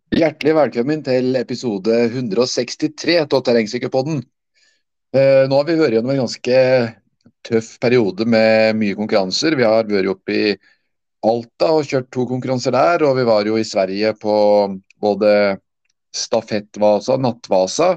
Hjertelig velkommen til episode 163 av Terrengsykkelpodden. Nå har vi vært gjennom en ganske tøff periode med mye konkurranser. Vi har vært oppe i Alta og kjørt to konkurranser der, og vi var jo i Sverige på både stafettvasa og nattvasa.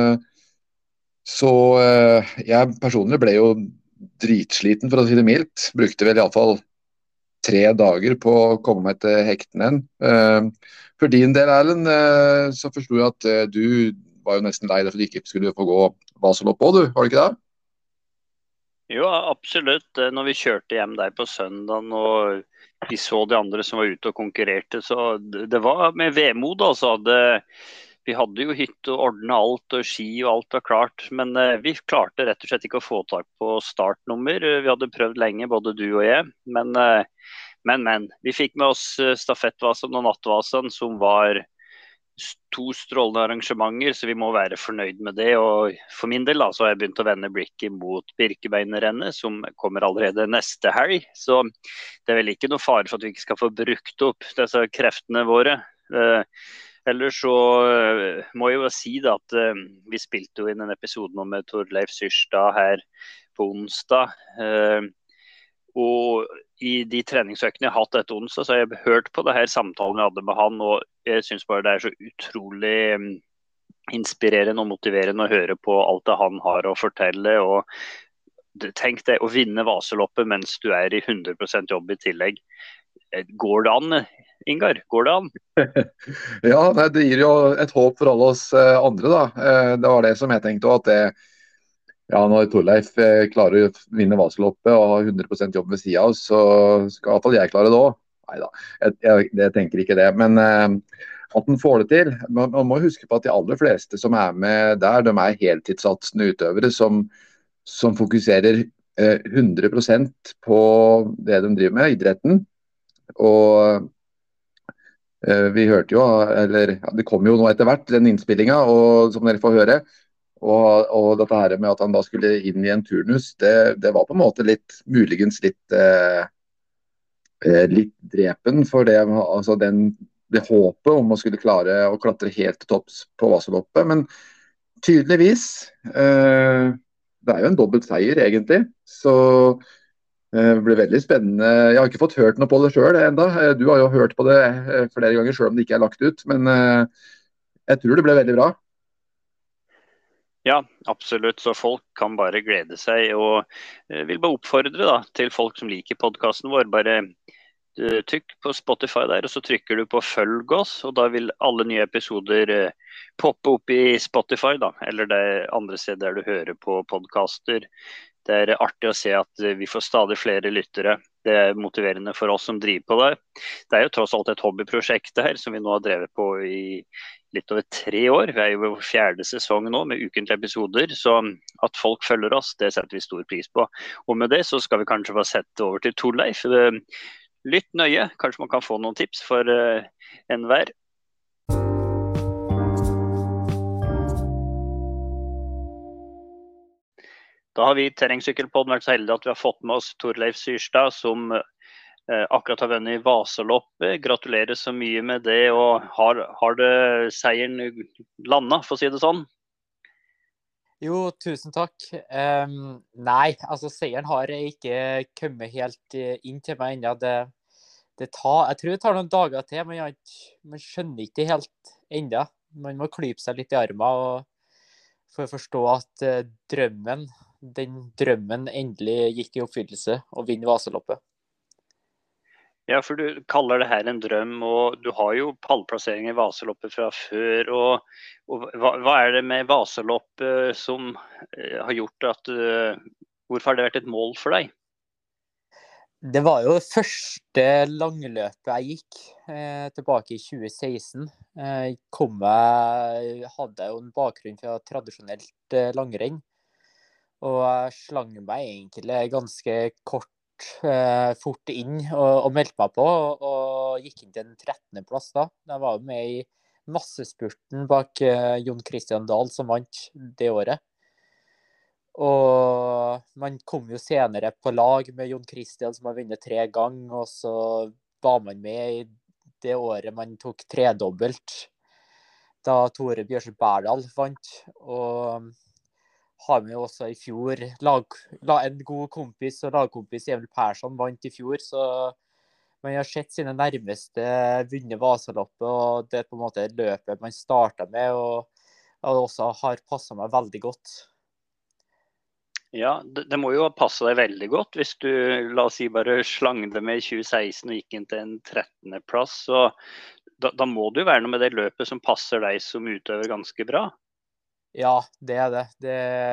Jeg personlig ble jo dritsliten, for å si det mildt. Brukte vel iallfall 3 dager på å komme meg til hektene. For din del, Erlend, så forsto jeg at du var jo nesten lei deg for du ikke skulle få gå Vasalopp òg, du, var det ikke det? Jo, absolutt. Når vi kjørte hjem der på søndagen og vi så de andre som var ute og konkurrerte, så det var med vemod, altså. Vi hadde jo hytte og ordnet alt og ski og alt var klart, men vi klarte rett og slett ikke å få tak på startnummer. Vi hadde prøvd lenge, både du og jeg, men. Vi fikk med oss stafettvasen og nattvasen, som var to strålende arrangementer, så vi må være fornøyd med det. Og for min del da, så har jeg begynt å vende blikket mot Birkebeinerrennet, som kommer allerede neste helg. Så det er vel ikke noe fare for at vi ikke skal få brukt opp disse kreftene våre. Ellers så må jeg jo si da at vi spilte jo inn en episode nå med Torleif Syrstad her på onsdag. Og i de treningsøkene jeg har hatt etter onsdag, så har jeg hørt på det her samtalen jeg hadde med han, og jeg synes bare det er så utrolig inspirerende og motiverende å høre på alt det han har å fortelle. Og tenk deg å vinne Vasaloppet mens du er i 100% jobb i tillegg. Går det an, Ingar? Går det an? Ja, nei, det gir jo et håp for alle oss andre, da. Det var det som jeg tenkte òg, at når Torleif klarer å vinne Vasaloppet og ha 100% jobb ved siden av oss, så skal i hvert fall jeg klare det òg. Nei da, jeg tenker ikke det. Men at han får det til. Man må huske på at de aller fleste som er med der, de er heltidssatsende utøvere som fokuserer 100% på det de driver med, idretten. Og vi hørte jo, eller ja, det kom jo nå etter hvert, den innspillinga, og som dere får høre. Og dette her med at han da skulle inn i en turnus, det var på en måte muligens litt drepen for det, altså det håpet om å skulle klare å klatre helt til topps på Vasaloppet. Men tydeligvis, det er jo en dobbelt seier egentlig, så det blir veldig spennende. Jeg har ikke fått hørt noe på det sjøl enda. Du har jo hørt på det flere ganger, sjøl om det ikke er lagt ut. Men jeg tror det ble veldig bra. Ja, absolutt. Så folk kan bare glede seg. Og vil bare oppfordre da, til folk som liker podcasten vår. Bare trykk på Spotify der, og så trykker du på følg oss. Og da vil alle nye episoder poppe opp i Spotify, da. Eller det andre steder der du hører på podcaster. Det er artig å se at vi får stadig flere lyttere. Det er motiverende for oss som driver på det. Det er jo tross alt et hobbyprosjekt det her, som vi nå har drevet på i litt over 3 år. Vi er jo i 4. sesong nå med ukentlige episoder, så at folk følger oss, det setter vi stor pris på. Og med det så skal vi kanskje få sette over til Torleif. Lytt nøye, kanskje man kan få noen tips for enhver. Da har vi i Terrengsykkelpodden vært så heldige at vi har fått med oss Torleif Syrstad, som akkurat har vunnet Vasaloppet. Gratulerer så mye med det, og har det seieren landet, for å si det sånn? Jo, tusen takk. Nei, altså seieren har ikke kommet helt inn til meg ennå. Jeg tror det tar noen dager til, men man skjønner ikke helt ennå. Man må klype seg litt i armen for å forstå at den drømmen endelig gikk i oppfyllelse, å vinne Vasaloppet. Ja, for du kaller det her en drøm, og du har jo pallplassering i Vasaloppet fra før. Og hva er det med Vasaloppet som har gjort at hvorfor har det vært et mål for deg? Det var jo det første langløpet jeg gikk tilbake i 2016. Hadde jo en bakgrunn fra tradisjonelt langrenn, og jeg slang meg egentlig ganske fort inn og meldte meg på, og gikk inn til en 13. plass da. Jeg var med i massespurten bak Jon Christian Dahl som vant det året. Og man kom jo senere på lag med Jon Christian som har vunnet 3 ganger, og så var man med i det året man tok tredobbelt. da Tore Bjørseth Berdal vant. Og har vi jo også i fjor en god kompis og lagkompis Emil Persson vant i fjor, så man har sett sine nærmeste vunnet Vasaloppet, og det er på en måte løpet man startet med, og det også har passet meg veldig godt. Ja, det må jo ha passet deg veldig godt hvis du, la oss si, bare slang det med i 2016 og gikk inn til en 13. plass, så da må det jo være noe med det løpet som passer deg som utøver ganske bra. Ja, det er det. Det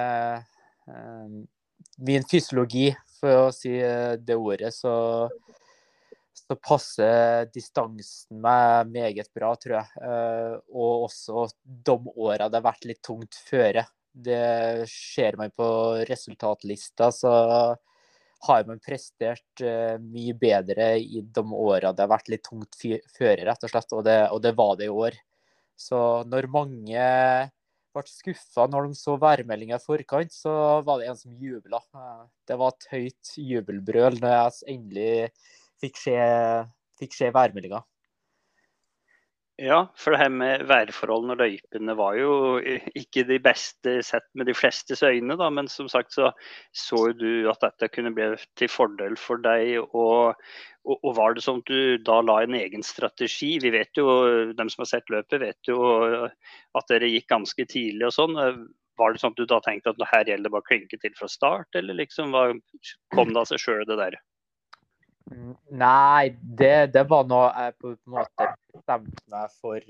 min fysiologi, for å si det ordet, så passer distansen meg meget bra, tror jeg. Og også de årene det har vært litt tungt føre. Det ser man på resultatlista, så har man prestert mye bedre i de årene det har vært litt tungt føre, rett og slett. Og det var det i år. Så når mange ble skuffet når de så værmeldingen i forkant, så var det en som jublet. Det var et høyt jubelbrøl når jeg endelig fikk se værmeldingen. Ja, for det her med værforholdene og løypene var jo ikke de beste sett med de flestes øyne, da, men som sagt så du at dette kunne bli til fordel for deg, og var det sånn at du da la en egen strategi? Vi vet jo, dem som har sett løpet vet jo at dere gikk ganske tidlig og sånn. Var det sånn at du da tenkte at her gjelder det bare å klinke til fra start, eller liksom kom det av seg selv det der? Nei, det var noe jeg på en måte bestemte meg for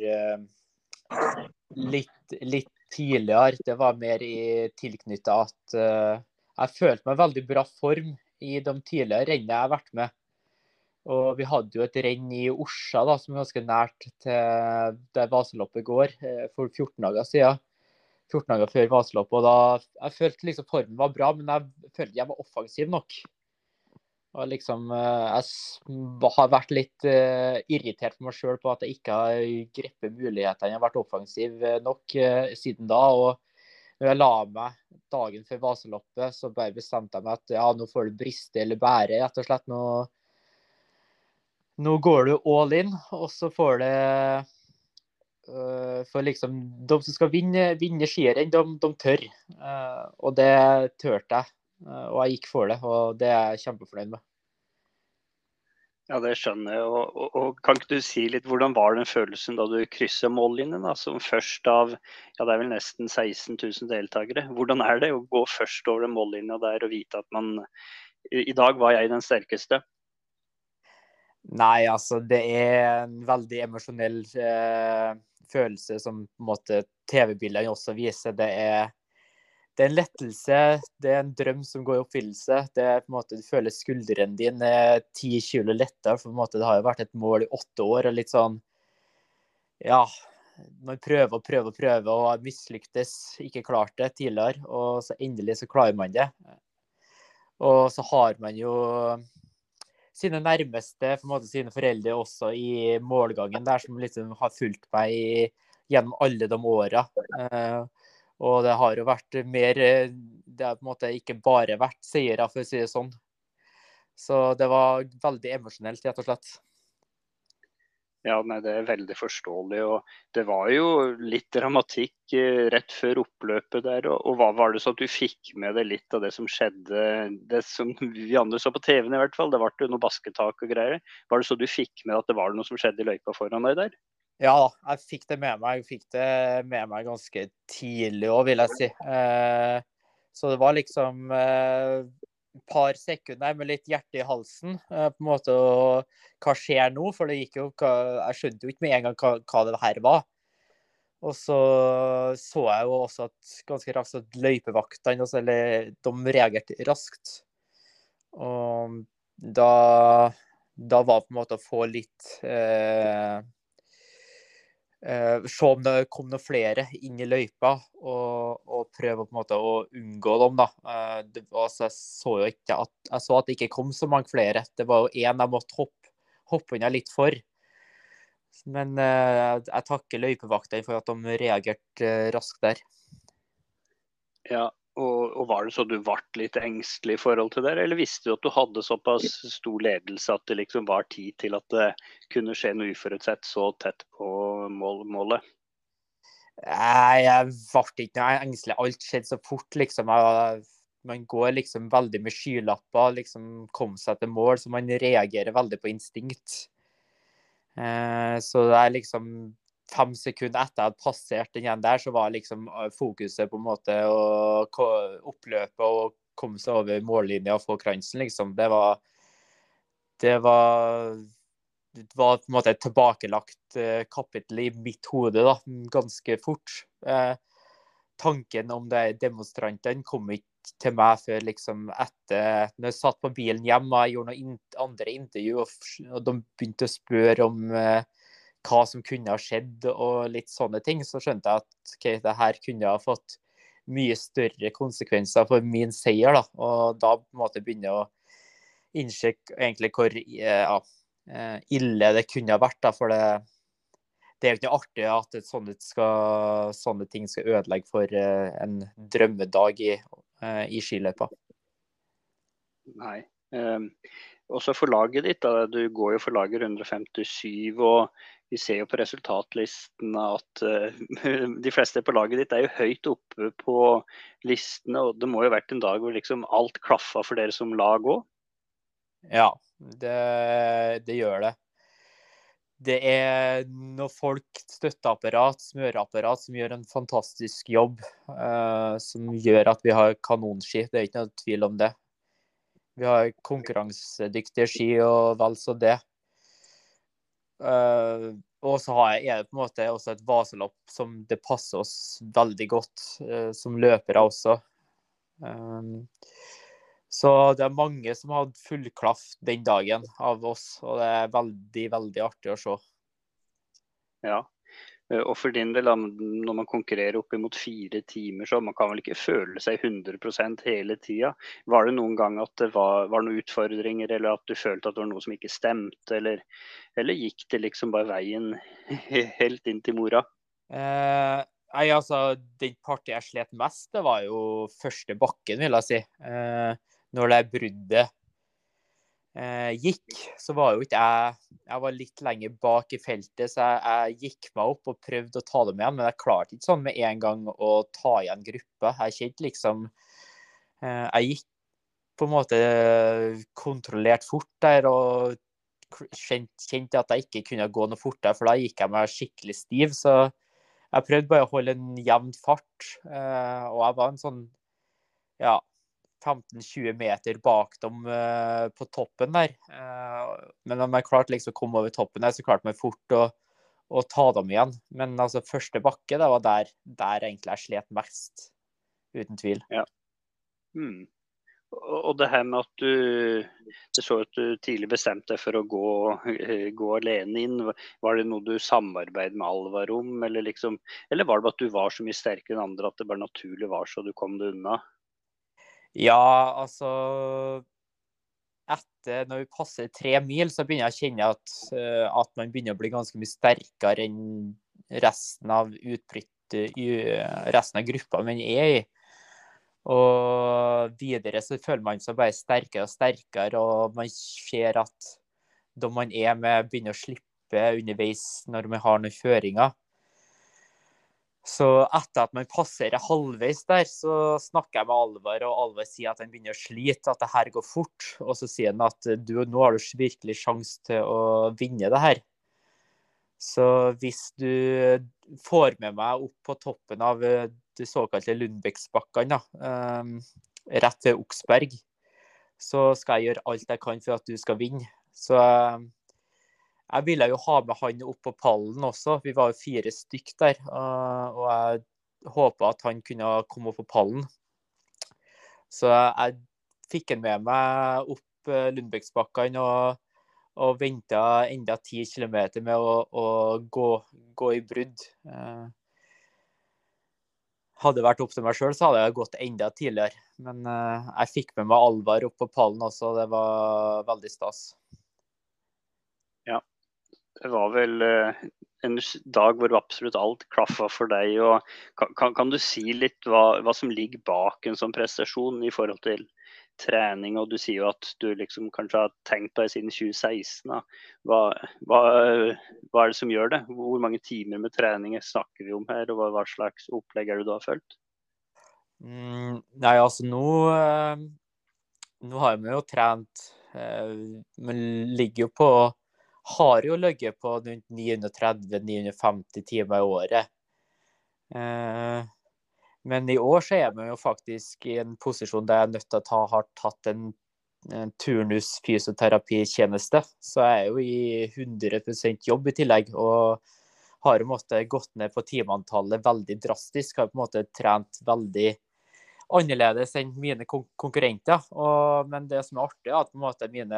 litt tidligere. Det var mer tilknyttet at jeg følte meg veldig bra form i de tidligere rennene jeg har vært med. Og vi hadde jo et renn i Orsa da, som er ganske nært til der Vasaloppet går, for 14 dager siden. 14 dager før Vasaloppet, og da jeg følte liksom formen var bra, men jeg følte jeg var offensiv nok. Og liksom, jeg har vært litt irritert på meg selv på at jeg ikke har grepet mulighetene. Jeg har vært offensiv nok siden da, og når jeg la meg dagen før Vasaloppet, så bare bestemte jeg meg at ja, nå får du briste eller bære, rett og slett. Nå går du all in, og så får det for liksom, de som skal vinne skirenn, de tør. Og det tørte jeg. Og jeg gikk for det, og det er jeg kjempefornøyd med. Ja, det skjønner jeg. Og kan ikke du si litt, hvordan var den følelsen da du krysset mållinjen, da, som først av, ja, det er vel nesten 16 000 deltakere. Hvordan er det å gå først over den mållinja der og vite at i dag var jeg den sterkeste? Nei, altså, det er en veldig emosjonell følelse som på en måte TV-bildene også viser. Det er en lettelse, det er en drøm som går i oppfyllelse. Det er på en måte, du føler skulderen din 10 kilo lettere, for på en måte, det har jo vært et mål i 8 år, og litt sånn, ja, man prøver, og mislyktes, ikke klart det tidligere, og så endelig så klarer man det. Og så har man jo sine nærmeste, på en måte sine foreldre også i målgangen der, som liksom har fulgt meg gjennom alle de årene. Og det har jo vært mer, det har på en måte ikke bare vært seire, for å si det sånn. Så det var veldig emosjonelt, rett og slett. Ja, nei, det er veldig forståelig, og det var jo litt dramatikk rett før oppløpet der, og hva var det så at du fikk med deg litt av det som skjedde, det som vi andre så på TV-en i hvert fall, det var jo noe basketak og greier. Var det så du fikk med at det var noe som skjedde i løypa foran deg der? Ja, jeg fikk det med meg. Jeg fikk det med meg ganske tidlig også, vil jeg si. Så det var liksom et par sekunder med litt hjerte i halsen, på en måte, og hva skjer nå? For det gikk jo, jeg skjønte jo ikke med en gang hva det her var. Og så jeg jo også at ganske raskt at løypevaktene, altså, eller de reagerte raskt. Og da var på en måte å få litt se om det kom noen flere inn i løypa, og prøve på en måte å unngå dem da. Jeg så jo ikke at det ikke kom så mange flere. Det var jo en jeg måtte hoppe unna litt for. Men jeg takker løypevaktene for at de reagerte raskt der. Ja, og var det så du ble litt engstelig i forhold til det, eller visste du at du hadde såpass stor ledelse at det liksom var tid til at det kunne skje noe uforutsett så tett på målet? Jeg ble ikke noe engstelig. Alt skjedde så fort, liksom. Man går liksom veldig med skylapper, liksom kom seg til mål, så man reagerer veldig på instinkt. Så det liksom 5 sekunder etter jeg hadde passert den igjen der, så var liksom fokuset på en måte å oppløpe og komme seg over mållinja og få kransen, liksom. Det var på en måte et tilbakelagt kapittel i mitt hode, da, ganske fort. Tanken om de demonstrantene kom ikke til meg før liksom etter når jeg satt på bilen hjem og jeg gjorde noen andre intervju, og de begynte å spørre om hva som kunne ha skjedd og litt sånne ting, så skjønte jeg at okay, det her kunne ha fått mye større konsekvenser for min seier, da. Og da på en måte begynne å innse egentlig hvor ille det kunne ha vært, da, for det er jo ikke artig at sånne ting skal ødelegge for en drømmedag i skiløypa. Nei. Også for laget ditt, da. Du går jo for laget 157, og vi ser jo på resultatlistene at de fleste på laget ditt er jo høyt oppe på listene, og det må jo ha vært en dag hvor liksom alt klaffa for dere som lag også. Ja, det gjør det. Det er noen folk, støtteapparat, smøreapparat, som gjør en fantastisk jobb, som gjør at vi har kanonski. Det er ikke noe tvil om det. Vi har konkurransedyktige ski og vel så det. Og så er det på en måte også et vaselopp som det passer oss veldig godt, som løpere også. Så det er mange som hadde full klaff den dagen av oss, og det er veldig, veldig artig å se. Ja, og for din del, når man konkurrerer opp imot 4 timer, så man kan vel ikke føle seg 100% hele tida. Var det noen gang at det var noen utfordringer, eller at du følte at det var noe som ikke stemte, eller gikk det liksom bare veien helt inn til mora? Nei, altså, den partiet jeg slet mest, det var jo første bakken, vil jeg si. Når det bruddet gikk, så var jo ikke jeg var litt lenger bak i feltet, så jeg gikk meg opp og prøvde å ta dem igjen, men jeg klarte ikke sånn med en gang å ta igjen gruppa. Jeg kjente liksom, jeg gikk på en måte kontrollert fort der, og kjente at jeg ikke kunne gå noe fortere, for da gikk jeg meg skikkelig stiv, så jeg prøvde bare å holde en jevn fart, og jeg var en sånn, 15-20 meter bak dem på toppen der. Men når jeg klarte liksom å komme over toppen der, så klarte jeg fort å ta dem igjen. Men altså, første bakke, det var der egentlig jeg slet mest, uten tvil. Ja. Og det her med at det så at du tidlig bestemte deg for å gå alene inn, var det noe du samarbeidet med Alvar om, eller var det at du var så mye sterkere enn andre at det bare naturlig var så du kom det unna? Ja, altså når vi passer 3 mil, så begynner jeg å kjenne at man begynner å bli ganske mye sterkere enn resten av gruppa man er i. Og videre så føler man seg bare sterkere og sterkere, og man ser at da man er med, begynner å slippe underveis når man har noen føringer. Så etter at man passerer halvveis der, så snakker jeg med Alvar, og Alvar sier at han begynner å slite, at det her går fort. Og så sier han at nå har du virkelig sjanse til å vinne det her. Så hvis du får med meg opp på toppen av de såkalte Lundbäcksbakkene, rett ved Oksberg, så skal jeg gjøre alt jeg kan for at du skal vinne. Så jeg ville jo ha med han opp på pallen også. Vi var jo 4 stykk der, og jeg håpet at han kunne komme opp på pallen. Så jeg fikk han med meg opp Lundbäcksbakkene og ventet enda 10 kilometer med å gå i brudd. Hadde det vært opp til meg selv, så hadde jeg gått enda tidligere. Men jeg fikk med meg Alvar opp på pallen også, det var veldig stas. Ja. Det var vel en dag hvor absolutt alt klaffa for deg. Og kan du si litt hva som ligger bak en sånn prestasjon i forhold til trening? Og du sier jo at du liksom kanskje har tenkt på det siden 2016. Hva hva det som gjør det? Hvor mange timer med trening snakker vi om her, og hva slags opplegg det du har følt? Nei, altså nå har vi jo trent, men ligger jo på, har jo ligget på rundt 930-950 timer i året. Men i år så vi jo faktisk i en posisjon der jeg er nødt til å har tatt en turnus fysioterapitjeneste, så jeg jo i 100% jobb i tillegg, og har jo måttet gått ned på timeantallet veldig drastisk, har på en måte trent veldig annerledes enn mine konkurrenter, men det som artig at på en måte mine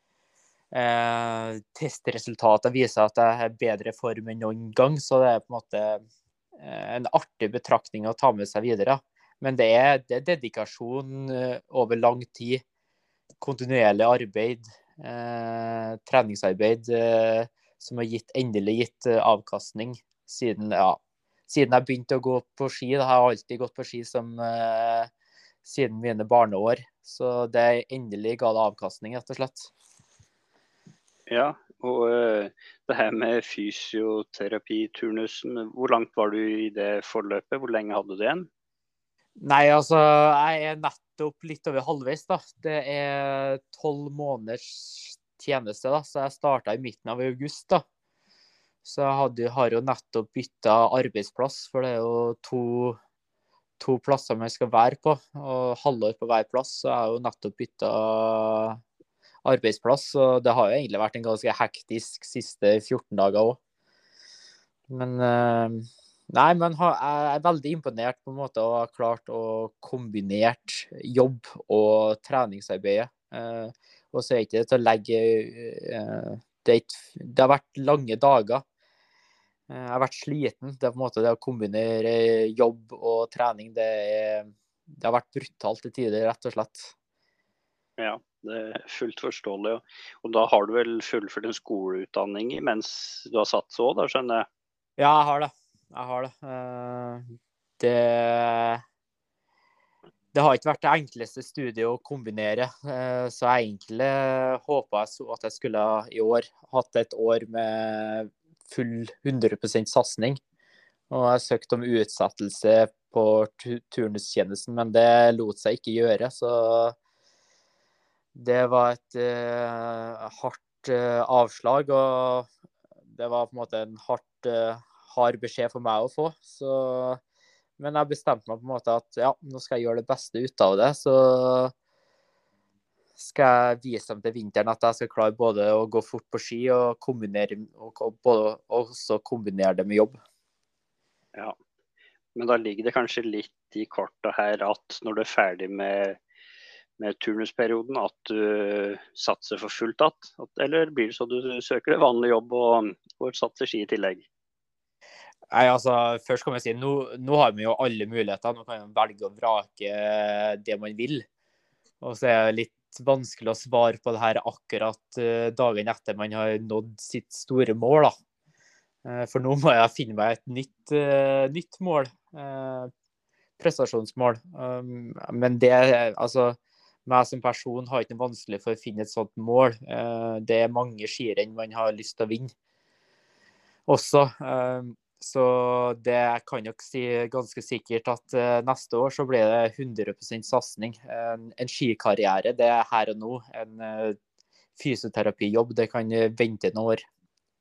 testresultater viser at jeg har bedre form enn noen gang, så det på en måte en artig betraktning å ta med seg videre. Men det er dedikasjon over lang tid, kontinuerlig arbeid, treningsarbeid som har endelig gitt avkastning siden jeg begynte å gå på ski. Da har jeg alltid gått på ski siden mine barneår, så det endelig ga det avkastning, rett og slett. Ja, og det her med fysioterapiturnusen, hvor langt var du i det forløpet? Hvor lenge hadde du igjen? Nei, altså, jeg nettopp litt over halvveis, da. Det 12 måneders tjeneste, da, så jeg startet i midten av august, da. Så jeg har jo nettopp byttet arbeidsplass, for det jo to plasser man skal være på, og halvår på hver plass, så jeg har jo nettopp byttet arbeidsplass, og det har jo egentlig vært en ganske hektisk siste 14 dager også. Men nei, men jeg veldig imponert på en måte å ha klart å kombinert jobb og treningsarbeidet. Og så ikke det til å legge det har vært lange dager. Jeg har vært sliten. Det på en måte det å kombinere jobb og trening, det har vært brutalt til tider, rett og slett. Ja, det fullt forståelig. Og da har du vel fullført en skoleutdanning mens du har satt så, da skjønner jeg? Ja, jeg har det. Det har ikke vært det enkleste studiet å kombinere, så jeg egentlig håpet at jeg skulle i år hatt et år med full 100% satsning. Og jeg søkte om utsettelse på turnustjenesten, men det lot seg ikke gjøre, så det var et hardt avslag, og det var på en måte en hard beskjed for meg å få. Men jeg bestemte meg på en måte at ja, nå skal jeg gjøre det beste ut av det. Så skal jeg vise dem til vinteren at jeg skal klare både å gå fort på ski og også kombinere det med jobb. Ja, men da ligger det kanskje litt i kortet her at når du er ferdig med turnusperioden, at du satser for fullt att, eller blir det så du søker det vanlig jobb og satser ski i tillegg? Nei, altså, først kan jeg si, nå har vi jo alle muligheter. Nå kan man velge å vrake det man vil. Og så det litt vanskelig å svare på det her akkurat dagen etter man har nådd sitt store mål, da. For nå må jeg finne meg et nytt mål. Prestasjonsmål. Men det, altså, meg som person har ikke noe vanskelig for å finne et sånt mål. Det mange skirenn man har lyst til å vinne. Også, så det kan jeg si ganske sikkert at neste år så blir det 100% satsning. En skikarriere, det her og nå. En fysioterapijobb, det kan vente noen år.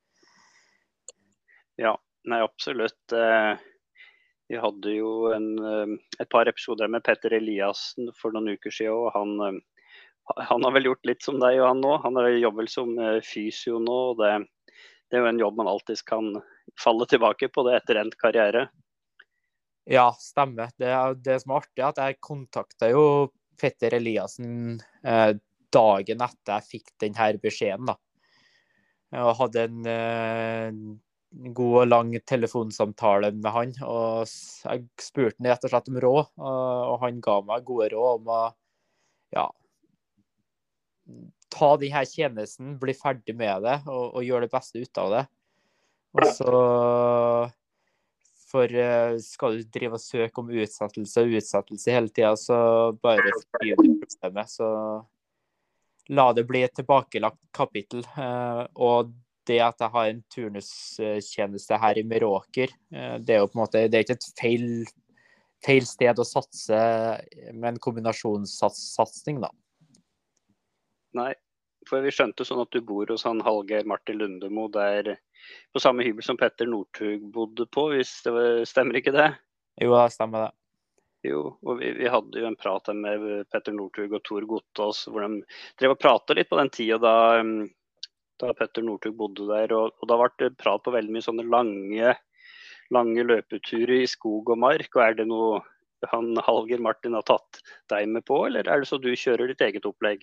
Ja, nei, absolutt. Vi hadde jo et par episoder med Petter Eliassen for noen uker siden, og han har vel gjort litt som deg og han nå. Han jobber vel som fysio nå, og det er jo en jobb man alltid kan falle tilbake på det etter endt karriere. Ja, stemmer. Det som er artig er at jeg kontaktet jo Petter Eliassen dagen etter jeg fikk denne beskjeden, da. Jeg hadde en god og lang telefonsamtale med han, og jeg spurte han rett og slett om råd, og han ga meg gode råd om å ta denne tjenesten, bli ferdig med det og gjøre det beste ut av det. Og så skal du drive og søke om utsettelse hele tiden, så bare forbiv det problemet, så la det bli et tilbakelagt kapittel. Og det at jeg har en turnustjeneste her i Meråker, det er jo på en måte, det er ikke et feil sted å satse med en kombinasjonssatsing da. Nei, for vi skjønte sånn at du bor hos han Hallgeir Martin Lundemo der på samme hybel som Petter Northug bodde på, hvis stemmer ikke det? Jo, det stemmer det. Jo, og vi hadde jo en prat her med Petter Northug og Tor Gottaas, hvor de drev og pratet litt på den tiden da Petter Northug bodde der, og da var det prat på veldig mye sånne lange løpeturer i skog og mark, og det noe han Hallgeir Martin har tatt deg med på, eller det så du kjører ditt eget opplegg?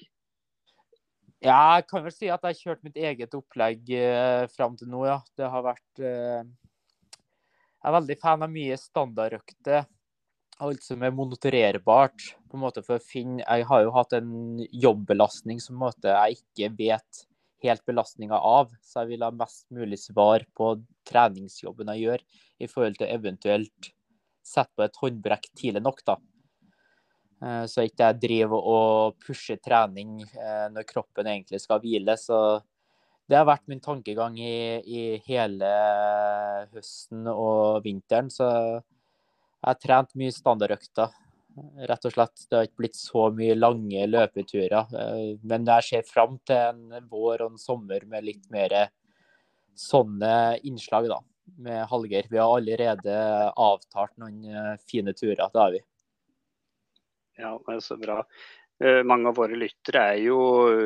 Ja, jeg kan vel si at jeg har kjørt mitt eget opplegg frem til nå, ja. Det har vært... Jeg er veldig fan av mye standardøkter, alt som er monitorerbart, på en måte for å finne... Jeg har jo hatt en jobbbelastning som på en måte jeg ikke vet helt belastningen av, så jeg vil ha mest mulig svar på treningsjobben jeg gjør, i forhold til eventuelt sette på et håndbrekk tidlig nok da. Så ikke jeg driver og pusher trening når kroppen egentlig skal hvile, så det har vært min tankegang i hele høsten og vinteren, så jeg har trent mye standardøkter, rett og slett. Det har ikke blitt så mye lange løpeturer, men jeg ser frem til en vår og en sommer med litt mer sånne innslag da, med Hallgeir. Vi har allerede avtalt noen fine turer, det har vi. Ja, det er så bra. Mange av våre lyttere jo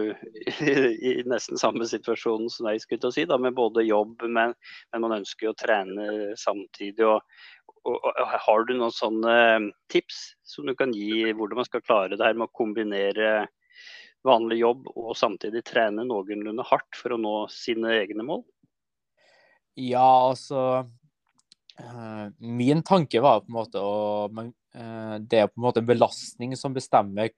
i nesten samme situasjon som jeg skulle til å si, da, med både jobb, men man ønsker jo å trene samtidig. Og har du noen sånne tips som du kan gi hvordan man skal klare det her med å kombinere vanlig jobb og samtidig trene noenlunde hardt for å nå sine egne mål? Ja, altså min tanke var på en måte det er på en måte belastning som bestemmer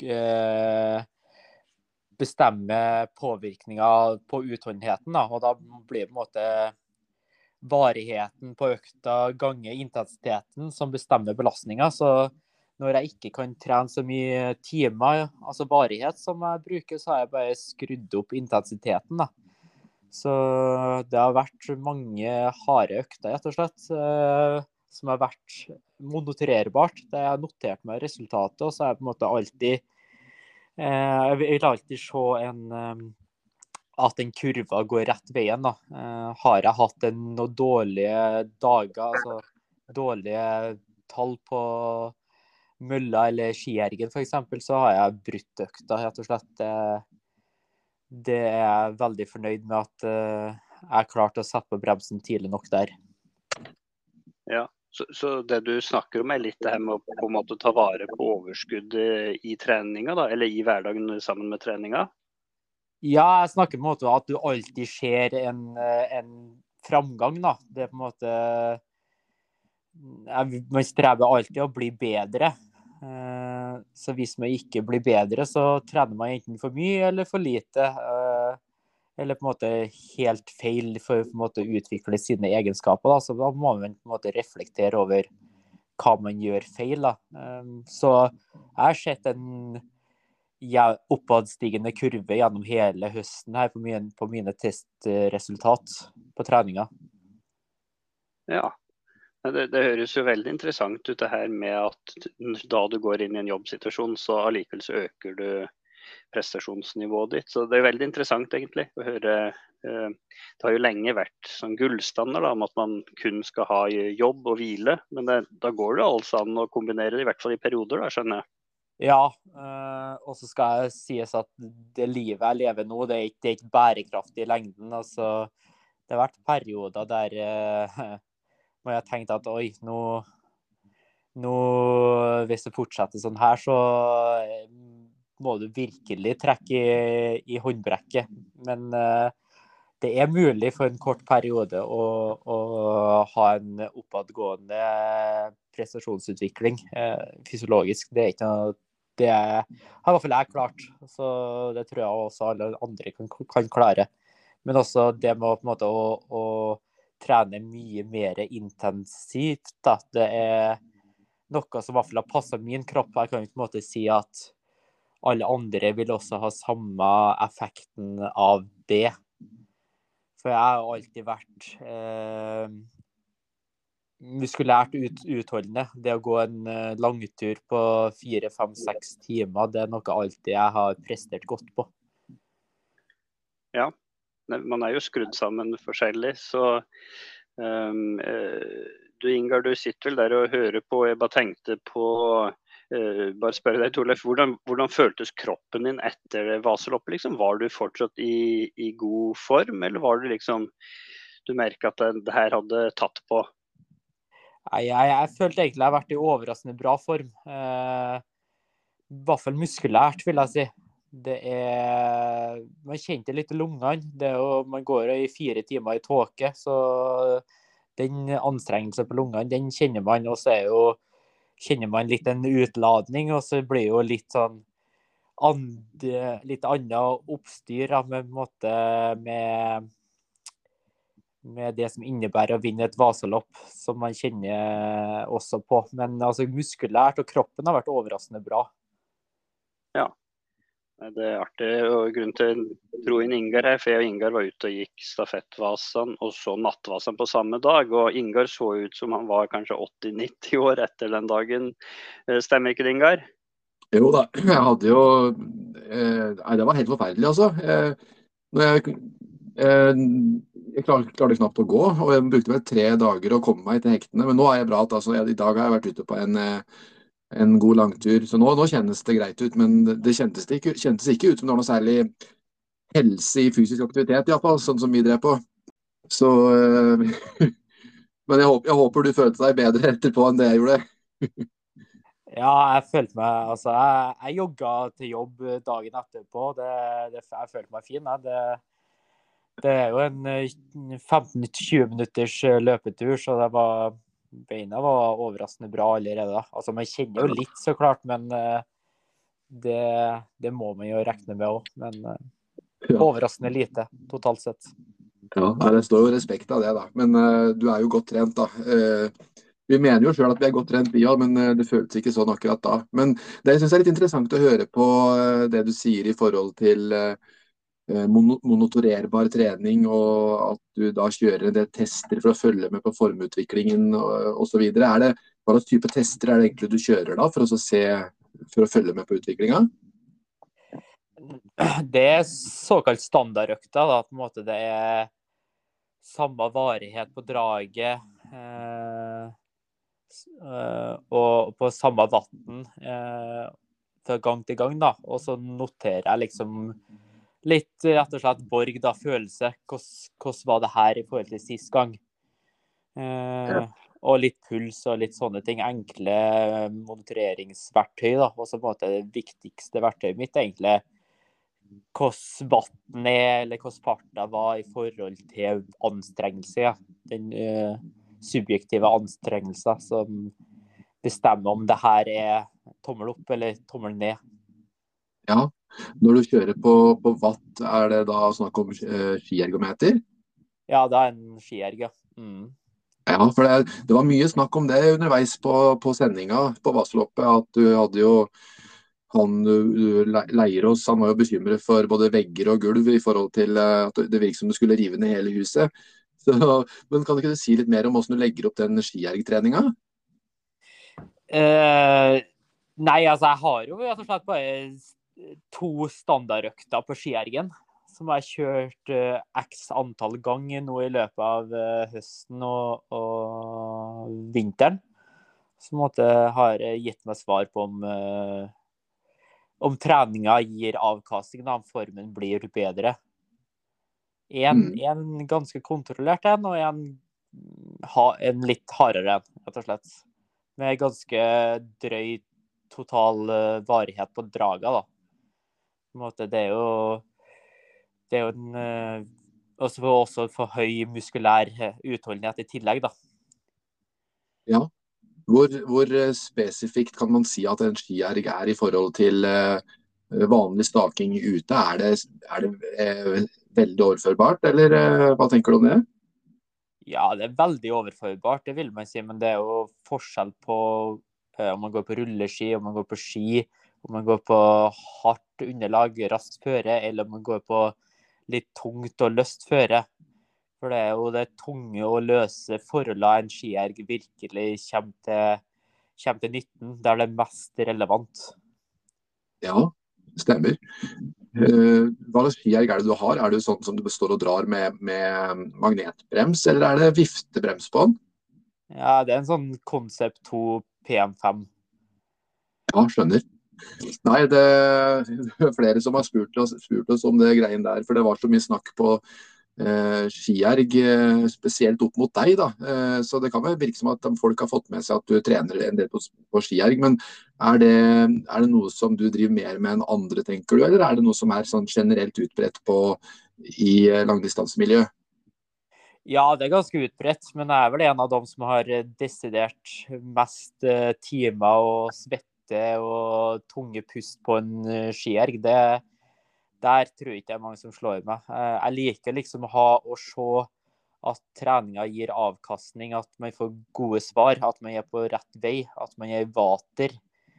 påvirkninger på utholdenheten da, og da blir på en måte varigheten på økta ganger intensiteten som bestemmer belastninga, så når jeg ikke kan trene så mye timer, altså varighet som jeg bruker, så har jeg bare skrudd opp intensiteten da. Så det har vært mange harde økter, rett og slett, som har vært monitorerbart. Det har notert meg resultatet, og så har jeg på en måte alltid, jeg vil alltid se at den kurva går rett veien da. Har jeg hatt noen dårlige dager, altså dårlige tall på mølla eller skiergen for eksempel, så har jeg brutt økta, rett og slett. Det er jeg veldig fornøyd med at jeg klarte å sette på bremsen tidlig nok der. Ja, så det du snakker om litt det her med å på en måte ta vare på overskuddet i treninga da, eller i hverdagen sammen med treninga? Ja, jeg snakker på en måte om at du alltid ser en framgang da. Det er på en måte, man streber alltid å bli bedre. Så hvis man ikke blir bedre, så trener man enten for mye eller for lite, eller på en måte helt feil for å på en måte utvikle sine egenskaper da. Så da må man på en måte reflektere over hva man gjør feil da. Så jeg har sett en oppadstigende kurve gjennom hele høsten her på mine testresultat på treninga. Ja. Det høres jo veldig interessant ut det her med at da du går inn i en jobbsituasjon, så allikevel så øker du prestasjonsnivået ditt. Så det er veldig interessant egentlig å høre. Det har jo lenge vært sånn gullstandard da, om at man kun skal ha jobb og hvile, men da går det altså an å kombinere det, i hvert fall i perioder da, skjønner jeg. Ja, og så skal jeg sies at det livet jeg lever nå, det er ikke bærekraftig i lengden. Altså, det har vært perioder der hvor jeg tenkte at oi, nå hvis det fortsetter sånn her, så må du virkelig trekke i håndbrekket. Men det er mulig for en kort periode å ha en oppadgående prestasjonsutvikling fysiologisk. Det er ikke noe, det har i hvert fall jeg klart, så det tror jeg også alle andre kan klare. Men også det med på en måte å trene mye mer intensivt, da. Det er noe som i hvert fall har passet min kropp. Jeg kan ikke på en måte si at alle andre vil også ha samme effekten av det. For jeg har alltid vært muskulært utholdende. Det å gå en langtur på 4, 5, 6 timer, det er noe alltid jeg har prestert godt på. Ja, man er jo skrudd sammen forskjellig, så du Ingar, du sitter vel der og hører på. Jeg bare tenkte på bare spørre deg, Torleif, hvordan føltes kroppen din etter Vaseloppet? Liksom? Var du fortsatt i god form, eller var du liksom du merket at det her hadde tatt på? Nei, jeg følte egentlig jeg har vært i overraskende bra form. I hvert fall muskulært, vil jeg si. Man kjente litt i lungene. Man går i 4 timer i tåke, så den anstrengelsen på lungene, den kjenner man, og så kjenner man litt en utladning, og så blir jo litt sånn litt annet oppstyr med det som innebærer å vinne et Vasalopp, som man kjenner også på. Men altså, muskulært og kroppen har vært overraskende bra. Ja, det er artig, og grunnen til å dro inn Ingar her, for jeg og Ingar var ute og gikk stafettvasen og så nattvasen på samme dag, og Ingar så ut som han var kanskje 80-90 år etter den dagen. Stemmer ikke det, Ingar? Jo da, jeg hadde jo nei, det var helt forferdelig, altså. Jeg klarte knapt å gå, og jeg brukte vel 3 dager å komme meg til hektene, men nå er jeg bra. Altså, I dag har jeg vært ute på en god langtur, så nå kjennes det greit ut, men det kjentes ikke ut som det var noe særlig helse i fysisk aktivitet, i hvert fall, sånn som vi drev på. Så, men jeg håper du følte deg bedre etterpå enn det jeg gjorde. Ja, jeg følte meg, altså, jeg jogget til jobb dagen etterpå, jeg følte meg fin. Det er jo en 15-20 minutters løpetur, så beina var overraskende bra allerede. Altså, man kjenner jo litt så klart, men det må man jo regne med også. Men overraskende lite, totalt sett. Ja, det står jo respekt av det da. Men du er jo godt trent da. Vi mener jo selv at vi er godt trent, men det føltes ikke sånn akkurat da. Men det jeg synes er litt interessant å høre på det du sier i forhold til monotorerbar trening, og at du da kjører en del tester for å følge med på formutviklingen og så videre. Hva slags type tester er det egentlig du kjører da for å følge med på utviklingen? Det er såkalt standardøkta, da, på en måte det er samme varighet på draget og på samme vatten fra gang til gang, da. Og så noterer jeg liksom litt rett og slett Borg, da, følelse. Hvordan var det her i forhold til sist gang? Og litt puls og litt sånne ting. Enkle monitoreringsverktøy, da. Og så på en måte det viktigste verktøyet mitt er egentlig hvordan vatten eller hvordan farten var i forhold til anstrengelse. Ja. Den subjektive anstrengelsen som bestemmer om det her er tommel opp eller tommel ned. Ja, når du kjører på watt, er det da snakk om skiergometer? Ja, det er en skierg, ja. Ja, for det var mye snakk om det underveis på sendinga på Vaseloppet, at du hadde jo han Leirås, han var jo bekymret for både vegger og gulv i forhold til at det virket som du skulle rive ned hele huset. Men kan du ikke si litt mer om hvordan du legger opp den skiergtreninga? Nei, altså jeg har jo rett og slett bare 2 standardøkter på skiergen, som jeg har kjørt x antall ganger nå i løpet av høsten og vinteren. Så har gitt meg svar på om treninga gir avkasting, om formen blir bedre. En ganske kontrollert og en litt hardere rett og slett. Med ganske drøy total varighet på draga, da. På en måte, det er jo også for høy muskulær utholdenhet i tillegg, da. Ja. Hvor spesifikt kan man si at en skierg er i forhold til vanlig staking ute? Er det veldig overførbart, eller hva tenker du om det? Ja, det er veldig overførbart, det vil man si, men det er jo forskjell på om man går på rulleski, om man går på ski, om man går på hardt underlag, raskt føre, eller om man går på litt tungt og løst føre. For det jo det tunge og løse forholdene en skierg virkelig kommer til nytten, der det er mest relevant. Ja, stemmer. Hva slags skierg det du har? Det sånn som du består og drar med magnetbrems, eller det viftebrems på den? Ja, det en sånn Concept 2 PM5. Ja, skjønner. Nei, det er flere som har spurt oss om det greien der, for det var så mye snakk på skierg, spesielt opp mot deg da. Så det kan vel virke som at folk har fått med seg at du trener en del på skierg, men er det noe som du driver mer med enn andre, tenker du, eller er det noe som er sånn generelt utbredt i langdistansemiljø? Ja, det ganske utbredt, men jeg vel en av dem som har desidert mest timer og svette og tunge pust på en skierg. Der tror jeg ikke det mange som slår meg. Jeg liker liksom å se at treninga gir avkastning, at man får gode svar, at man på rett vei, at man i vater.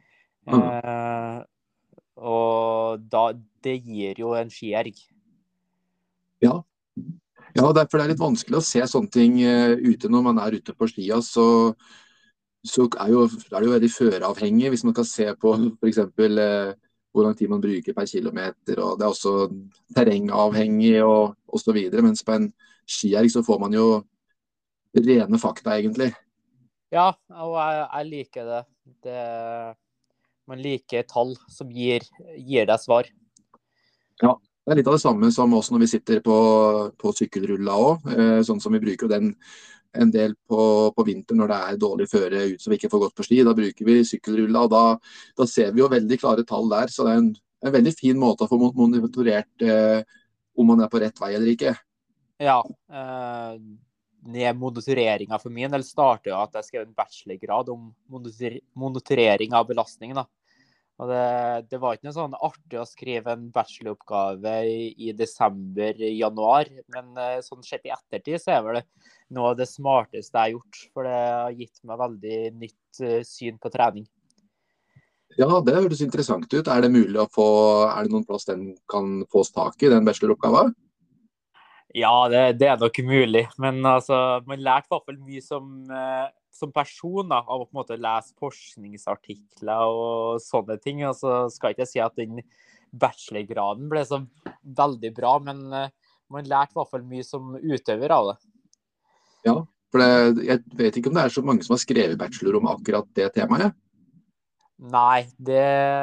Og det gir jo en skierg. Ja. Ja, derfor det litt vanskelig å se sånne ting ute når man ute på skia, så det jo veldig føreavhengig hvis man kan se på for eksempel hvor lang tid man bruker per kilometer, og det også terrengavhengig og så videre, mens på en skierg så får man jo rene fakta egentlig. Ja, og jeg liker det. Man liker tall som gir deg svar. Ja, det litt av det samme som oss når vi sitter på sykkelrulla også, sånn som vi bruker den en del på vinteren når det dårlig føre ut som vi ikke får gått på ski. Da bruker vi sykkelrulla, og da ser vi jo veldig klare tall der, så det en veldig fin måte å få monitorert om man på rett vei eller ikke. Ja, monitoreringen for min del startet jo at jeg skrev en bachelorgrad om monitorering av belastning da. Og det var ikke noe sånn artig å skrive en bacheloroppgave i desember-januar, men sånn sett i ettertid så vel det noe av det smarteste jeg har gjort, for det har gitt meg veldig nytt syn på trening. Ja, det høres interessant ut. Det mulig å få, det noen plass den kan fås tak i, den bacheloroppgaven? Ja, det nok mulig, men altså, man lærte i hvert fall mye som person da, av å på en måte lese forskningsartikler og sånne ting. Og så skal jeg ikke si at den bachelorgraden ble så veldig bra, men man lærte i hvert fall mye som utøver av det. Ja, for jeg vet ikke om det så mange som har skrevet bachelor om akkurat det temaet. Nei, det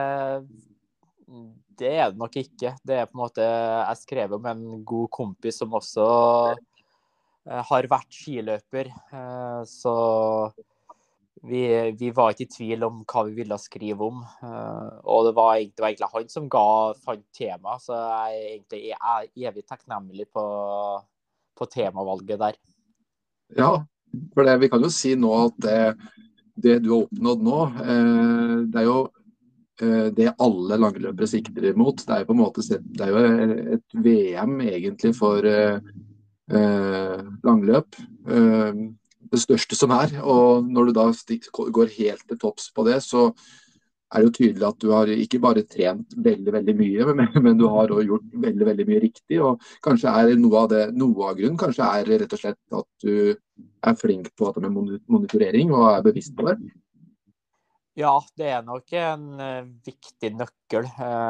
det nok ikke. Det på en måte jeg skrev om en god kompis som også har vært skiløper, så vi var ikke i tvil om hva vi ville skrive om, og det var egentlig han som fant tema, så jeg evig takknemlig på temavalget der. Ja, for vi kan jo si nå at det du har oppnådd nå, det jo det alle langløpere sikter imot. Det på en måte det jo et VM egentlig for langløp. Det største som og når du da går helt til topps på det, så det jo tydelig at du har ikke bare trent veldig, veldig mye, men du har også gjort veldig, veldig mye riktig, og kanskje noe av grunnen, kanskje rett og slett at du flink på det med monitorering og bevisst på det. Ja, det nok en viktig nøkkel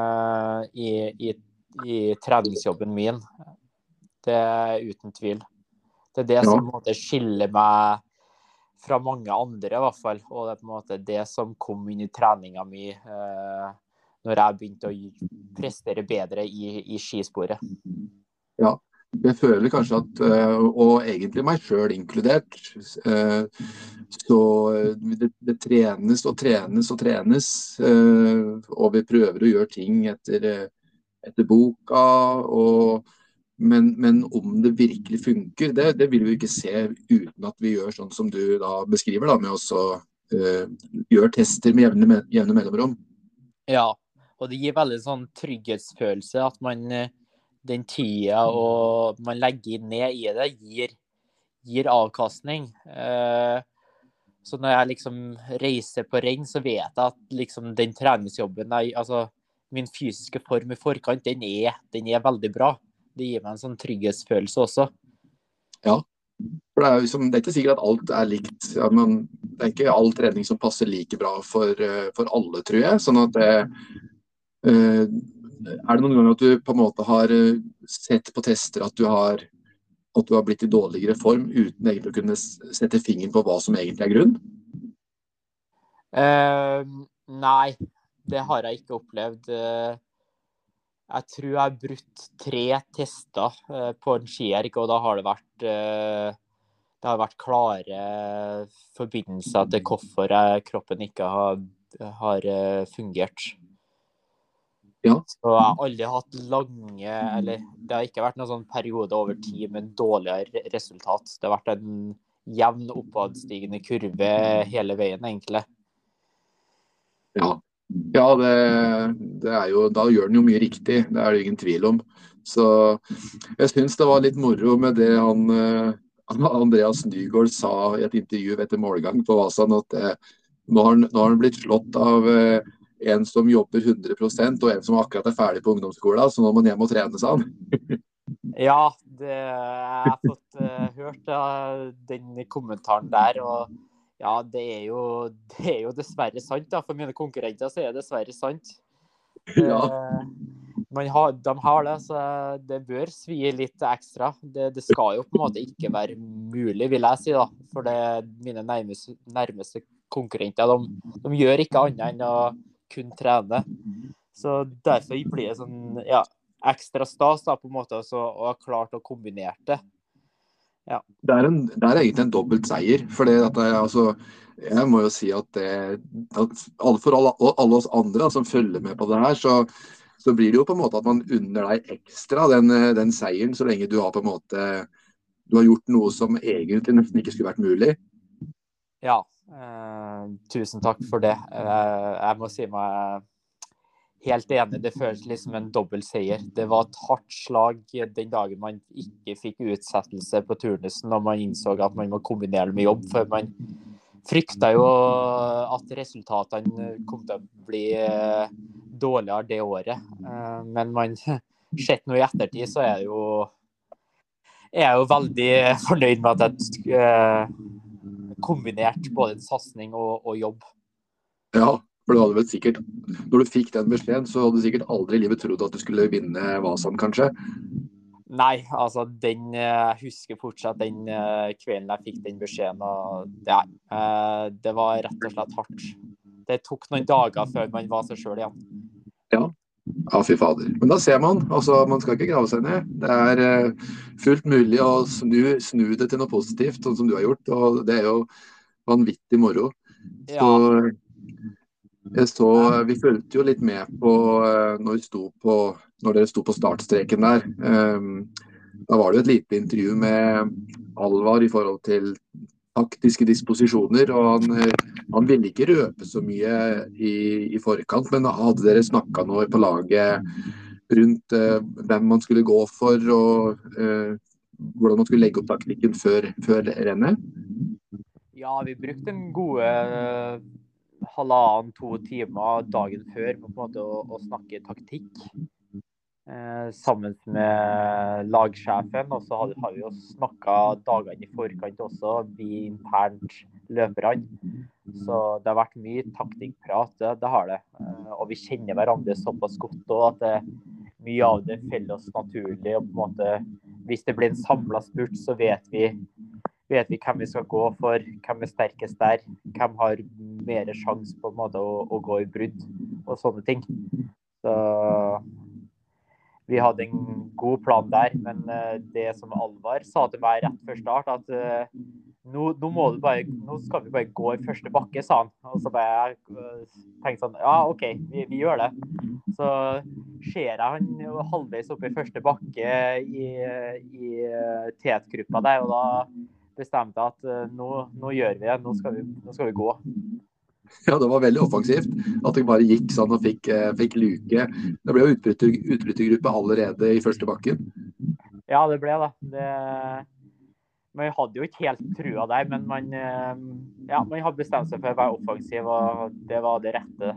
i treningsjobben min. Det uten tvil. Det det som på en måte skiller meg fra mange andre i hvert fall, og det på en måte det som kom inn i treninga mi når jeg begynte å prestere bedre i skisporet. Ja, jeg føler kanskje at, og egentlig meg selv inkludert, så det trenes og trenes og trenes, og vi prøver å gjøre ting etter boka, men om det virkelig funker, det vil vi ikke se uten at vi gjør sånn som du da beskriver, da, med å gjøre tester med jevne mellomrom. Ja, og det gir veldig sånn trygghetsfølelse at den tida og man legger ned i det gir avkastning. Så når jeg liksom reiser på renn, så vet jeg at liksom den treningsjobben, altså min fysiske form i forkant, den er veldig bra. Det gir meg en sånn trygghetsfølelse også. Ja, for det er ikke sikkert at alt er likt. Ja, men det er ikke all trening som passer like bra for alle, tror jeg. Sånn at er det noen ganger at du på en måte har sett på tester at du har blitt i dårligere form uten egentlig å kunne sette fingeren på hva som egentlig er grunn? Nei, det har jeg ikke opplevd. Jeg tror jeg har brutt 3 tester på en skierg, og da har det har vært klare forbindelser til hvorfor kroppen ikke har fungert. Ja. Så jeg har aldri hatt det har ikke vært noen sånn periode over tid med dårligere resultat. Det har vært en jevn oppadstigende kurve hele veien, egentlig. Ja, det er jo, da gjør den jo mye riktig, det er det ingen tvil om. Så jeg synes det var litt moro med det Andreas Nygaard sa i et intervju etter målgang på Vasan, at nå har han blitt slått av en som jobber 100% og en som akkurat er ferdig på ungdomsskolen, så nå må han hjem og trene, sa han. Ja, jeg har fått hørt den kommentaren der, og ja, det er jo dessverre sant da. For mine konkurrenter så er det dessverre sant. Ja. De har det, så det bør svi litt ekstra. Det skal jo på en måte ikke være mulig, vil jeg si da. For mine nærmeste konkurrenter, de gjør ikke annet enn å kun trene. Så derfor blir det sånn, ja, ekstra stas da, på en måte, å ha klart å kombinere det. Ja. Det er egentlig en dobbelt seier, for altså, jeg må jo si at for alle oss andre som følger med på det her, så blir det jo på en måte at man unner deg ekstra den seieren, så lenge du har på en måte du har gjort noe som egentlig nesten ikke skulle vært mulig. Ja, tusen takk for det. Jeg må si meg helt enig, det føles liksom en dobbelt seier. Det var et hardt slag den dagen man ikke fikk utsettelse på turnusen, og man innså at man må kombinere det med jobb, for man fryktet jo at resultatene kom til å bli dårligere det året. Men man sett nå i ettertid, så er jeg jo veldig fornøyd med at jeg kombinert både satsning og jobb. Ja, for du hadde vel sikkert, når du fikk den beskjeden, så hadde du sikkert aldri i livet trodd at du skulle vinne Vasan, kanskje? Nei, altså jeg husker fortsatt den kvelden jeg fikk den beskjeden, og ja, det var rett og slett hardt. Det tok noen dager før man var seg selv igjen. Ja, fy fader. Men da ser man, altså man skal ikke grave seg ned. Det er fullt mulig å snu det til noe positivt, sånn som du har gjort, og det er jo vanvittig moro. Ja. Så vi følte jo litt med på når dere sto på startstreken der. Da var det jo et lite intervju med Alvar i forhold til taktiske disposisjoner, og han ville ikke røpe så mye i forkant, men hadde dere snakket noe på laget rundt hvem man skulle gå for, og hvordan man skulle legge opp taktikken før rennet? Ja, vi brukte en gode 1,5–2 timer dagen før på en måte å snakke taktikk sammen med lagsjefen, og så har vi jo snakket dagene i forkant også, vi internt løperne. Så det har vært mye taktikkprat, det har det. Og vi kjenner hverandre såpass godt også, at mye av det faller oss naturlig, og på en måte, hvis det blir en samlet spurt, så vet vi hvem vi skal gå for, hvem er sterkest der, hvem har mer sjans på en måte å gå i brudd, og sånne ting. Så vi hadde en god plan der, men det som Alvar sa til meg rett før start, at nå skal vi bare gå i første bakke, sa han. Og så bare jeg tenkte sånn, ja, ok, vi gjør det. Så ser jeg han halvveis oppe i første bakke i tetgruppa der, og da bestemte jeg at nå gjør vi det, nå skal vi gå. Ja, det var veldig offensivt at det bare gikk sånn og fikk luke. Det ble jo utbrytergruppe allerede i første bakken. Ja, det ble det. Man hadde jo ikke helt trua der, men man hadde bestemt seg for å være offensiv, og det var det rette.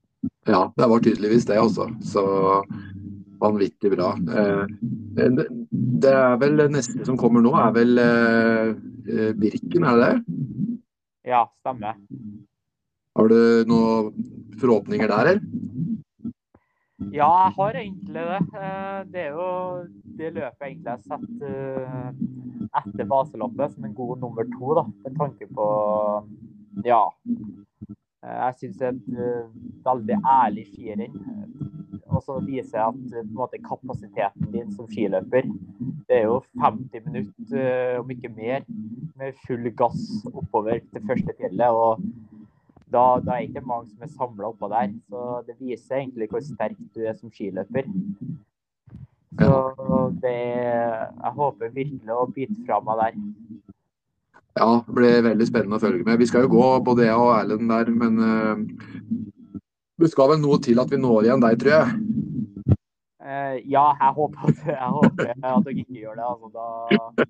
Ja, det var tydeligvis det også. Så vanvittig bra. Det vel det neste som kommer nå, vel Birken, det det? Ja, stemmer. Har du noen forhåpninger der, eller? Ja, jeg har egentlig det. Det jo det løpet jeg egentlig har sett etter Vaseloppet som en god nummer 2, da, med tanke på, ja, jeg synes det et veldig ærlig skirenn. Og så viser jeg at på en måte, kapasiteten din som skiløper, det jo 50 minutter, om ikke mer, med full gass oppover til første fjellet, og da det ikke mange som samlet oppå der, så det viser egentlig hvor sterk du som skiløper. Så jeg håper virkelig å bite fra meg der. Ja, det blir veldig spennende å følge med. Vi skal jo gå både jeg og Erlend der, men det skal vel noe til at vi når igjen deg, tror jeg. Ja, jeg håper at dere ikke gjør det. Altså,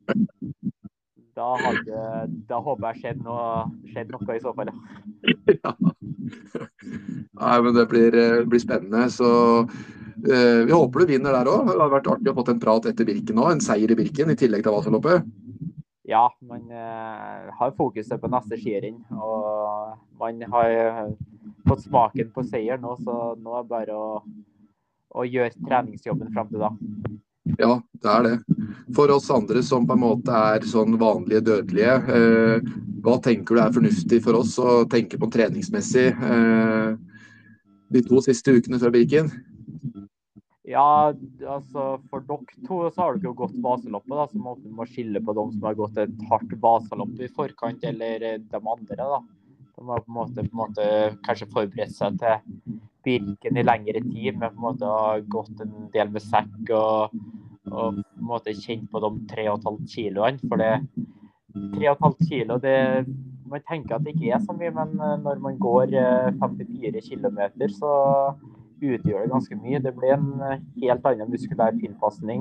da håper jeg skjedd noe i så fall. Ja. Nei, men det blir spennende, så vi håper du vinner der også. Det hadde vært artig å få en prat etter Birken nå, en seier i Birken i tillegg til Vasaloppet. Ja, man har fokuset på neste skirenn, og man har fått smaken på seier nå, så nå det bare å gjøre treningsjobben frem til da. Ja, det det. For oss andre som på en måte sånn vanlige dødelige, hva tenker du fornuftig for oss å tenke på treningsmessig de 2 siste ukene før Birken? Ja, altså for dere 2 så har dere jo gått Vasaloppet, da, så må skille på dem som har gått et hardt Vasalopp i forkant, eller de andre da. De har på en måte kanskje forberedt seg til Birken i lengre tid, men på en måte har gått en del med sekk og på en måte kjent på de 3,5 kiloene, for det 3,5 kilo, man tenker at det ikke så mye, men når man går 54 kilometer, så utgjør det ganske mye. Det blir en helt annen muskulær tilpasning.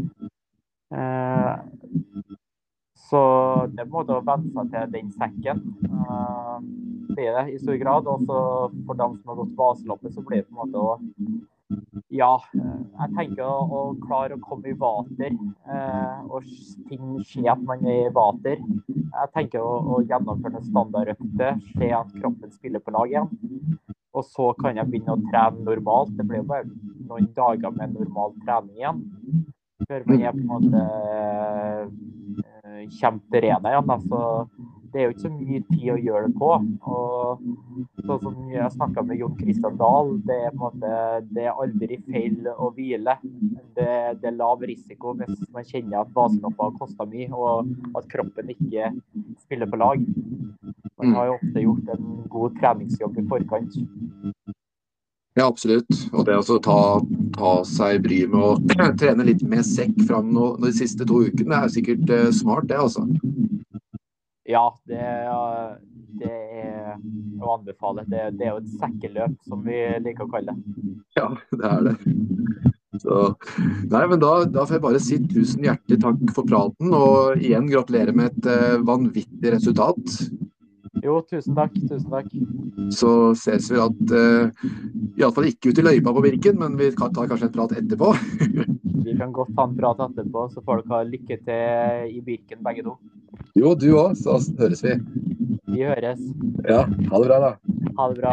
Så det må da venne seg til den sekken. Det det i stor grad. Og så for dem som har gått Vasaloppet, så blir det på en måte å ja, jeg tenker å klare å komme i vater, og ting skjer at man i vater. Jeg tenker å gjennomføre en standardøkte, se at kroppen spiller på lag igjen. Og så kan jeg begynne å trene normalt. Det blir jo bare noen dager med normal trening igjen. Før man på en måte kjemperene igjen. Altså, det jo ikke så mye tid å gjøre det på. Og sånn som jeg snakket med Jon Christian Dahl, det på en måte, det aldri feil å hvile. Det lav risiko hvis man kjenner at Vasaloppet har kostet mye, og at kroppen ikke spiller på lag. Man har jo ofte gjort en god treningsjobb i forkant. Ja, absolutt. Og det å ta seg bry med å trene litt med sekk frem nå, de siste 2 ukene, det sikkert smart, det altså. Ja, det å anbefale. Det jo et sekkeløp, som vi liker å kalle det. Ja, det det. Så, nei, men da får jeg bare si 1000 hjertelig takk for praten, og igjen gratulerer med et vanvittig resultat. Jo, tusen takk. Så ses vi at i alle fall ikke ut i løypa på Birken, men vi tar kanskje en prat etterpå. Vi kan godt ta en prat etterpå, så får dere lykke til i Birken begge 2. Jo, du også, så høres vi. Vi høres. Ja, ha det bra da. Ha det bra.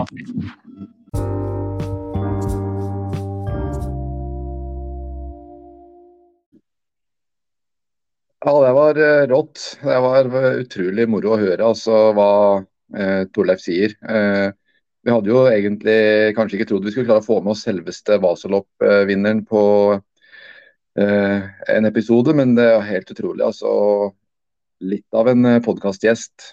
Ja, det var rått. Det var utrolig moro å høre altså, hva Torleif sier. Vi hadde jo egentlig kanskje ikke trodd vi skulle klare å få med oss selveste Vasalopp-vinneren på en episode, men det helt utrolig. Altså, litt av en podcastgjest.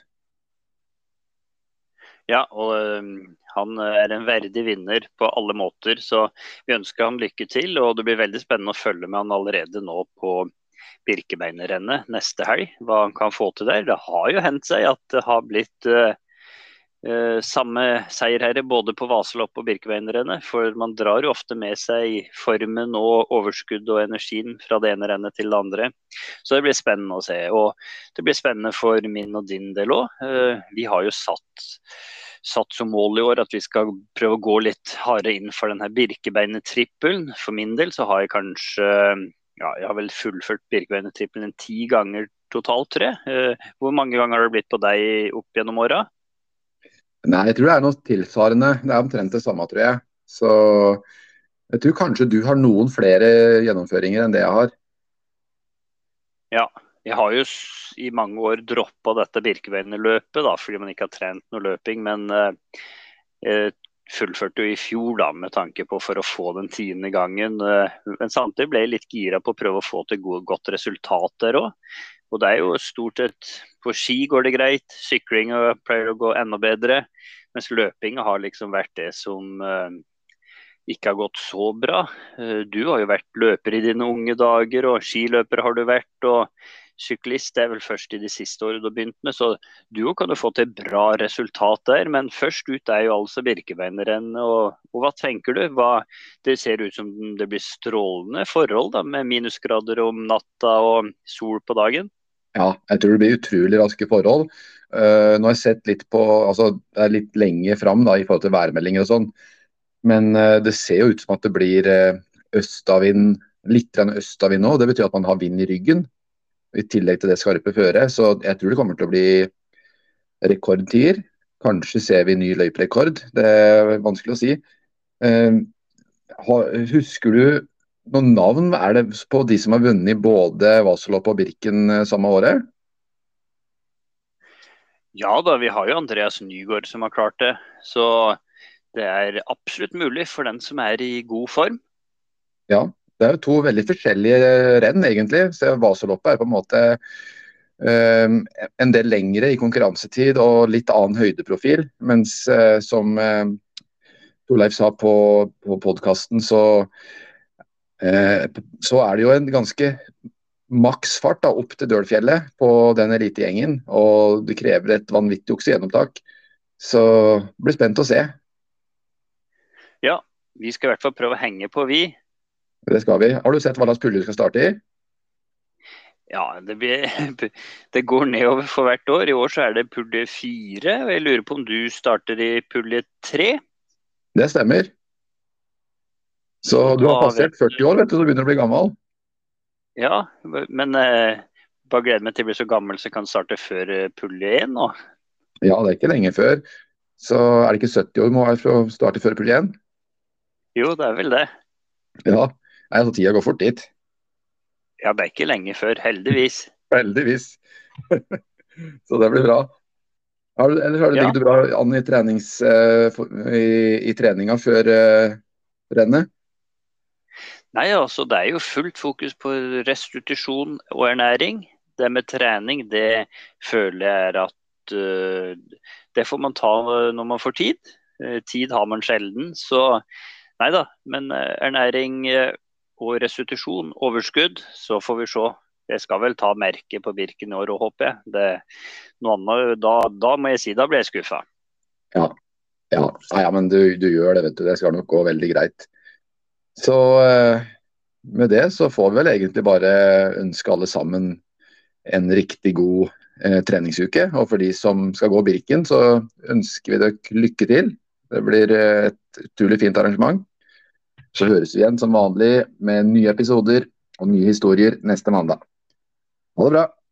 Ja, og han en verdig vinner på alle måter, så vi ønsker han lykke til, og det blir veldig spennende å følge med han allerede nå på Birkebeinerrennet neste helg, hva han kan få til der. Det har jo hendt seg at det har blitt samme seierherre både på Vasalopp og Birkebeinerrennet, for man drar jo ofte med seg formen og overskudd og energien fra det ene rennet til det andre. Så det blir spennende å se, og det blir spennende for min og din del også. Vi har jo satt som mål i år at vi skal prøve å gå litt hardere inn for denne Birkebeinertrippelen. For min del så har jeg kanskje Ja, jeg har vel fullført Birkebeiner-trippelen 10 ganger totalt, tror jeg. Hvor mange ganger har det blitt på deg opp gjennom året? Nei, jeg tror det er noe tilsvarende. Det er omtrent det samme, tror jeg. Så jeg tror kanskje du har noen flere gjennomføringer enn det jeg har. Ja, jeg har jo i mange år droppet dette Birkebeiner-løpet, da, fordi man ikke har trent noe løping, men fullførte jo i fjor da, med tanke på for å få den 10. gangen. Men samtidig ble jeg litt gira på å prøve å få til godt resultat der også. Og det er jo stort sett, på ski går det greit, sykling pleier å gå enda bedre, mens løping har liksom vært det som ikke har gått så bra. Du har jo vært løper i dine unge dager, og skiløper har du vært, og syklist er vel først i de siste årene du har begynt med, så du kan jo få til bra resultat der, men først ut er jo altså Birkebeinerrennet, og hva tenker du? Det ser ut som det blir strålende forhold da, med minusgrader om natta og sol på dagen. Ja, jeg tror det blir utrolig raske forhold. Nå har jeg sett litt på, altså det er litt lenge fram da, i forhold til værmeldinger og sånn, men det ser jo ut som at det blir østavind, litt østavind nå. Det betyr at man har vind i ryggen, i tillegg til det skarpe føret. Så jeg tror det kommer til å bli rekordtider. Kanskje ser vi ny løyperekord. Det er vanskelig å si. Husker du noen navn? Er det på de som har vunnet både Vasalopp og Birken samme året? Ja da, vi har jo Andreas Nygaard som har klart det. Så det er absolutt mulig for den som er i god form. Ja, det er jo to veldig forskjellige renn egentlig. Så Vasaloppet er på en måte en del lengre i konkurransetid og litt annen høydeprofil. Mens som Torleif sa på podcasten, så er det jo en ganske maksfart da, opp til Dølfjellet på den elitegjengen. Og det krever et vanvittig oksygenopptak. Så det blir spent å se. Ja, vi skal i hvert fall prøve å henge på, vi. Det skal vi. Har du sett hva slags pulle du skal starte i? Ja, det går nedover for hvert år. I år så er det pulle 4, og jeg lurer på om du starter i pulle 3? Det stemmer. Så du har passert 40 år, vet du, så begynner du å bli gammel. Ja, men bare gleder meg til å bli så gammel så jeg kan starte før pulle 1 nå. Ja, det er ikke lenge før. Så er det ikke 70 år må være for å starte før pulle 1? Jo, det er vel det. Ja, altså tida går fort dit. Ja, det er ikke lenge før, heldigvis. Heldigvis. Så det blir bra. Ellers ligger du bra an i treninga før rennet? Nei, altså det er jo fullt fokus på restitusjon og ernæring. Det med trening, det føler jeg er at det får man ta når man får tid. Tid har man sjelden, så nei da, men ernæring og restitusjon, overskudd, så får vi se. Jeg skal vel ta merke på Birken i år, håper jeg. Noe annet, da må jeg si, da ble jeg skuffet. Ja, men du gjør det, vet du. Det skal nok gå veldig greit. Så med det så får vi vel egentlig bare ønske alle sammen en riktig god treningsuke. Og for de som skal gå Birken, så ønsker vi dere lykke til. Det blir et utrolig fint arrangement. Så høres vi igjen som vanlig med nye episoder og nye historier neste mandag. Ha det bra!